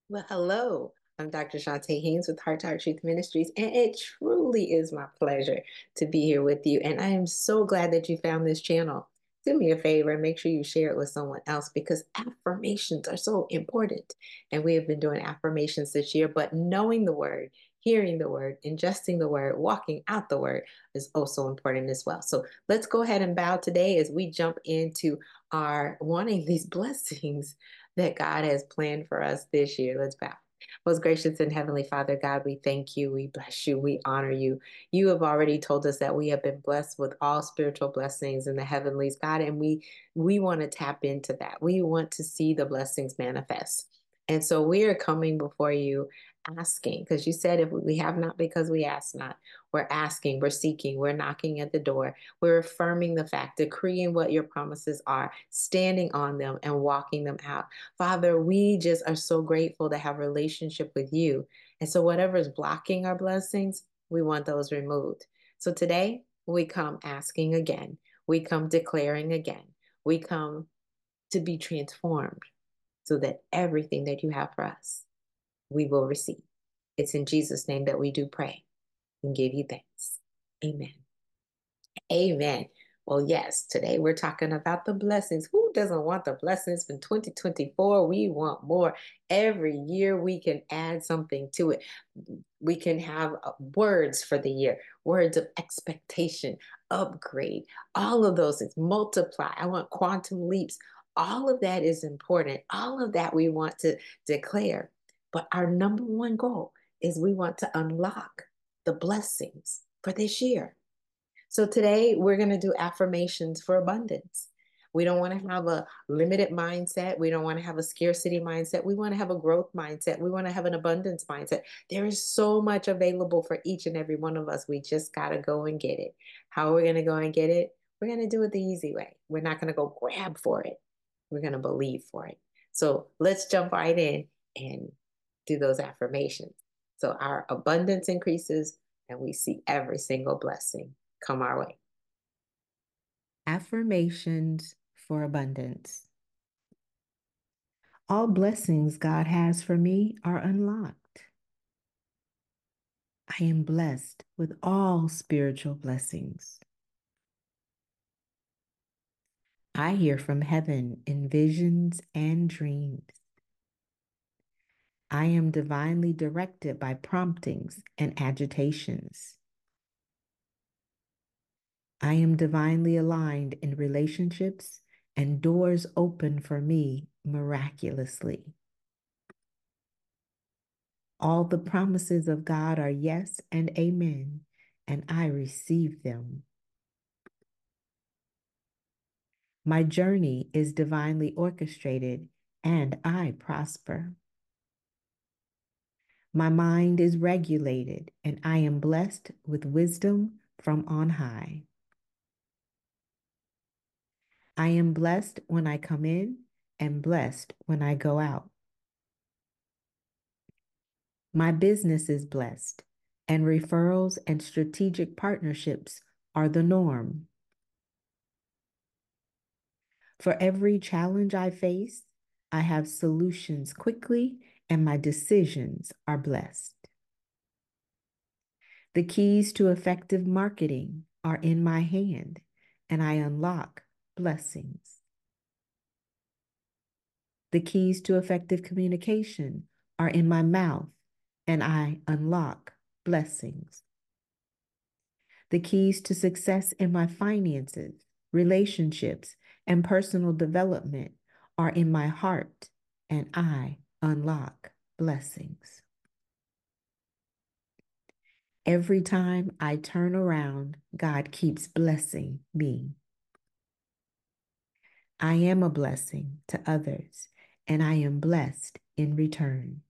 Well, hello. I'm Dr. Shantae Haynes with Heart to Heart Truth Ministries, and it truly is my pleasure to be here with you. And I am so glad that you found this channel. Do me a favor and make sure you share it with someone else because affirmations are so important. And we have been doing affirmations this year, but knowing the word, hearing the word, ingesting the word, walking out the word is also important as well. So let's go ahead and bow today as we jump into our wanting these blessings that God has planned for us this year. Let's bow. Most gracious and heavenly Father, God, we thank you, we bless you, we honor you. You have already told us that we have been blessed with all spiritual blessings in the heavenlies, God, and we want to tap into that. We want to see the blessings manifest. And so we are coming before you asking, because you said if we have not because we ask not, we're asking, we're seeking, we're knocking at the door. We're affirming the fact, decreeing what your promises are, standing on them and walking them out. Father, we just are so grateful to have a relationship with you. And so whatever is blocking our blessings, we want those removed. So today we come asking again. We come declaring again. We come to be transformed so that everything that you have for us, we will receive. It's in Jesus' name that we do pray and give you thanks. Amen. Amen. Well, yes, today we're talking about the blessings. Who doesn't want the blessings from 2024? We want more. Every year we can add something to it. We can have words for the year, words of expectation, upgrade, all of those things, multiply. I want quantum leaps. All of that is important. All of that we want to declare. But our number one goal is we want to unlock the blessings for this year. So today we're going to do affirmations for abundance. We don't want to have a limited mindset. We don't want to have a scarcity mindset. We want to have a growth mindset. We want to have an abundance mindset. There is so much available for each and every one of us. We just got to go and get it. How are we going to go and get it? We're going to do it the easy way. We're not going to go grab for it. We're going to believe for it. So let's jump right in and do those affirmations. So our abundance increases and we see every single blessing come our way. Affirmations for abundance. All blessings God has for me are unlocked. I am blessed with all spiritual blessings. I hear from heaven in visions and dreams. I am divinely directed by promptings and agitations. I am divinely aligned in relationships and doors open for me miraculously. All the promises of God are yes and amen, and I receive them. My journey is divinely orchestrated, and I prosper. My mind is regulated, and I am blessed with wisdom from on high. I am blessed when I come in and blessed when I go out. My business is blessed, and referrals and strategic partnerships are the norm. For every challenge I face, I have solutions quickly, and my decisions are blessed. The keys to effective marketing are in my hand, and I unlock blessings. The keys to effective communication are in my mouth, and I unlock blessings. The keys to success in my finances, relationships, and personal development are in my heart, and I unlock blessings. Every time I turn around, God keeps blessing me. I am a blessing to others, and I am blessed in return.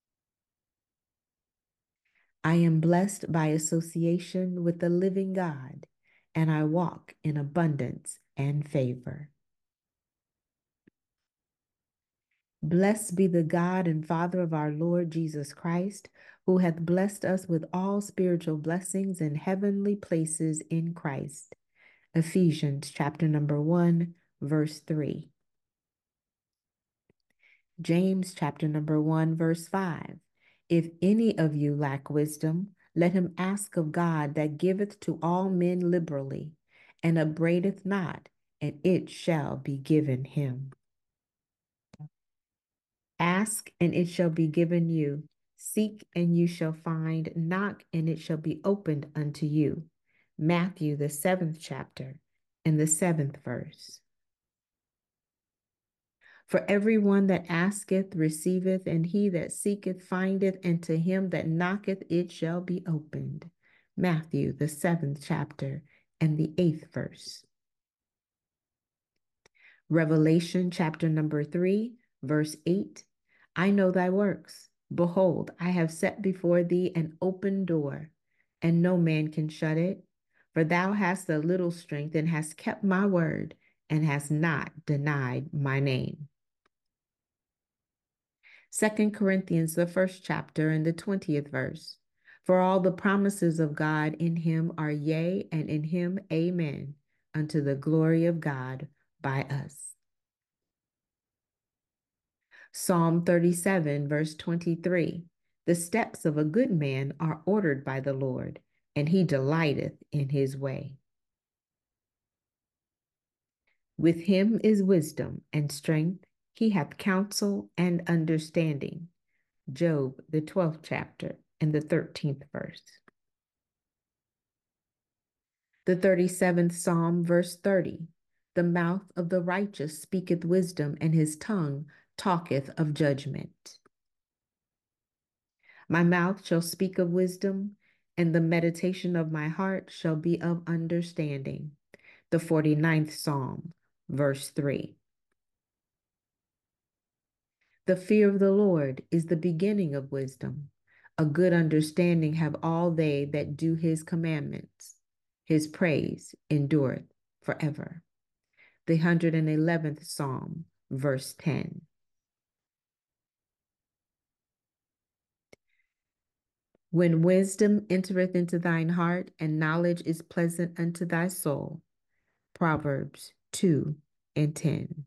I am blessed by association with the living God, and I walk in abundance and favor. Blessed be the God and Father of our Lord Jesus Christ, who hath blessed us with all spiritual blessings in heavenly places in Christ. Ephesians chapter number 1, verse 3. James chapter number 1, verse 5. If any of you lack wisdom, let him ask of God that giveth to all men liberally, and upbraideth not, and it shall be given him. Ask, and it shall be given you. Seek, and you shall find. Knock, and it shall be opened unto you. Matthew, the 7th chapter, and the 7th verse. For every one that asketh receiveth, and he that seeketh findeth, and to him that knocketh it shall be opened. Matthew, the 7th chapter, and the 8th verse. Revelation chapter number 3, verse 8. I know thy works. Behold, I have set before thee an open door, and no man can shut it. For thou hast a little strength, and hast kept my word, and hast not denied my name. 2 Corinthians, the 1st chapter, and the 20th verse. For all the promises of God in him are yea, and in him amen, unto the glory of God by us. Psalm 37, verse 23. The steps of a good man are ordered by the Lord, and he delighteth in his way. With him is wisdom and strength. He hath counsel and understanding. Job, the 12th chapter, and the 13th verse. The 37th Psalm, verse 30. The mouth of the righteous speaketh wisdom, and his tongue talketh of judgment. My mouth shall speak of wisdom, and the meditation of my heart shall be of understanding. The 49th Psalm, verse 3. The fear of the Lord is the beginning of wisdom. A good understanding have all they that do his commandments. His praise endureth forever. The 111th Psalm, verse 10. When wisdom entereth into thine heart, and knowledge is pleasant unto thy soul. Proverbs 2 and 10.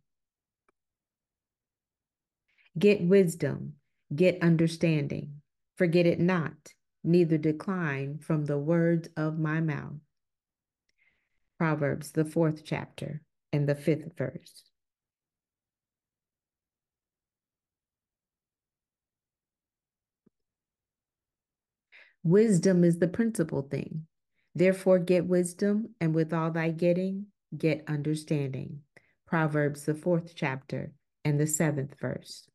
Get wisdom, get understanding. Forget it not, neither decline from the words of my mouth. Proverbs, the 4th chapter, and the 5th verse. Wisdom is the principal thing. Therefore get wisdom, and with all thy getting, get understanding. Proverbs, the 4th chapter, and the 7th verse.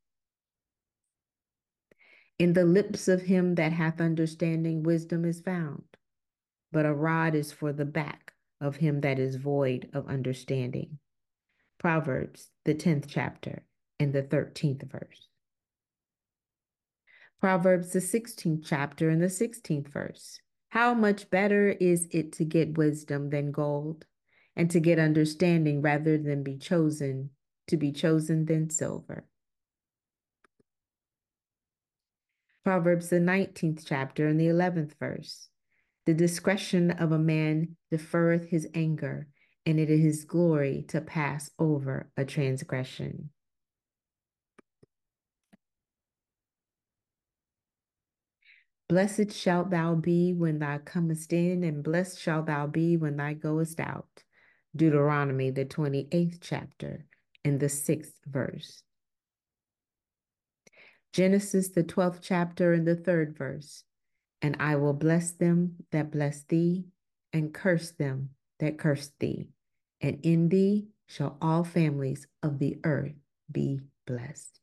In the lips of him that hath understanding, wisdom is found, but a rod is for the back of him that is void of understanding. Proverbs, the 10th chapter, and the 13th verse. Proverbs, the 16th chapter, and the 16th verse. How much better is it to get wisdom than gold, and to get understanding rather than to be chosen than silver. Proverbs, the 19th chapter, and the 11th verse. The discretion of a man deferreth his anger, and it is his glory to pass over a transgression. Blessed shalt thou be when thou comest in, and blessed shalt thou be when thou goest out. Deuteronomy, the 28th chapter, and the 6th verse. Genesis, the 12th chapter, and the 3rd verse. And I will bless them that bless thee, and curse them that curse thee. And in thee shall all families of the earth be blessed.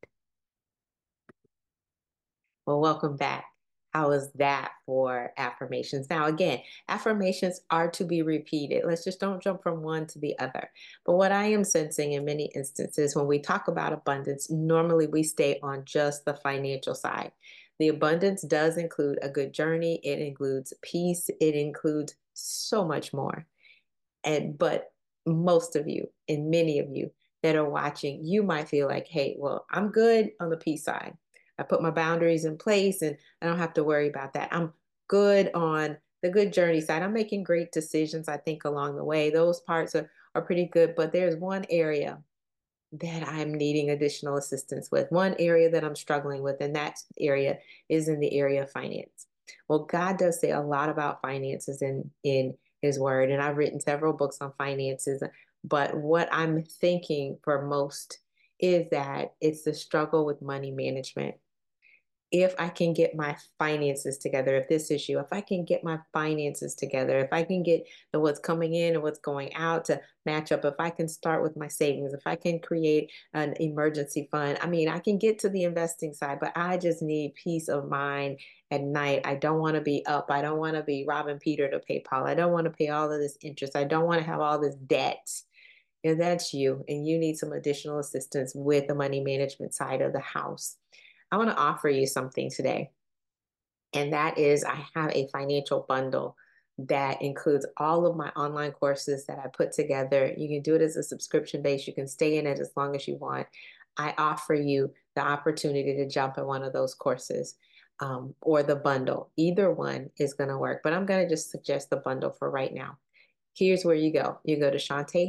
Well, welcome back. How is that for affirmations? Now, again, affirmations are to be repeated. Let's just don't jump from one to the other. But what I am sensing in many instances, when we talk about abundance, normally we stay on just the financial side. The abundance does include a good journey. It includes peace. It includes so much more. But most of you and many of you that are watching, you might feel like, hey, well, I'm good on the peace side. I put my boundaries in place and I don't have to worry about that. I'm good on the good journey side. I'm making great decisions, I think, along the way. Those parts are pretty good. But there's one area that I'm needing additional assistance with, one area that I'm struggling with, and that area is in the area of finance. Well, God does say a lot about finances in His Word, and I've written several books on finances. But what I'm thinking for most is that it's the struggle with money management. If I can get my finances together, if this issue, if I can get my finances together, if I can get the what's coming in and what's going out to match up, if I can start with my savings, if I can create an emergency fund, I mean, I can get to the investing side, but I just need peace of mind at night. I don't want to be up. I don't want to be robbing Peter to pay Paul. I don't want to pay all of this interest. I don't want to have all this debt. If that's you and you need some additional assistance with the money management side of the house, I want to offer you something today. And that is, I have a financial bundle that includes all of my online courses that I put together. You can do it as a subscription base, you can stay in it as long as you want. I offer you the opportunity to jump in one of those courses or the bundle. Either one is going to work, but I'm going to just suggest the bundle for right now. Here's where you go. You go to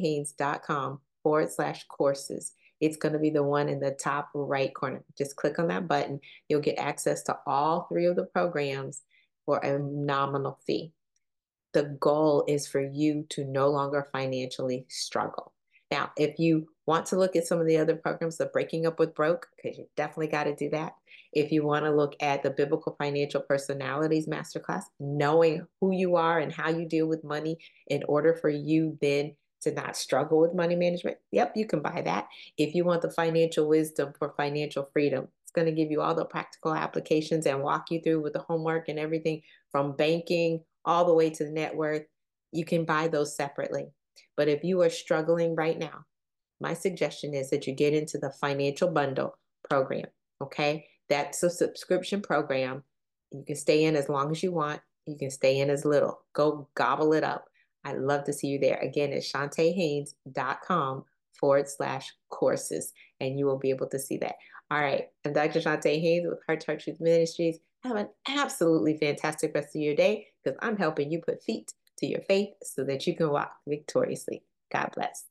shantayhaynes.com/courses. It's going to be the one in the top right corner. Just click on that button. You'll get access to all three of the programs for a nominal fee. The goal is for you to no longer financially struggle. Now, if you want to look at some of the other programs, the Breaking Up with Broke, because you definitely got to do that. If you want to look at the Biblical Financial Personalities Masterclass, knowing who you are and how you deal with money in order for you then to not struggle with money management, yep, you can buy that. If you want the financial wisdom for financial freedom, it's going to give you all the practical applications and walk you through with the homework and everything from banking all the way to the net worth. You can buy those separately. But if you are struggling right now, my suggestion is that you get into the financial bundle program. Okay. That's a subscription program. You can stay in as long as you want. You can stay in as little. Go gobble it up. I'd love to see you there. Again, it's shantayhaynes.com/courses, and you will be able to see that. All right. I'm Dr. Shantay Haynes with Heart to Heart Truth Ministries. Have an absolutely fantastic rest of your day because I'm helping you put feet to your faith so that you can walk victoriously. God bless.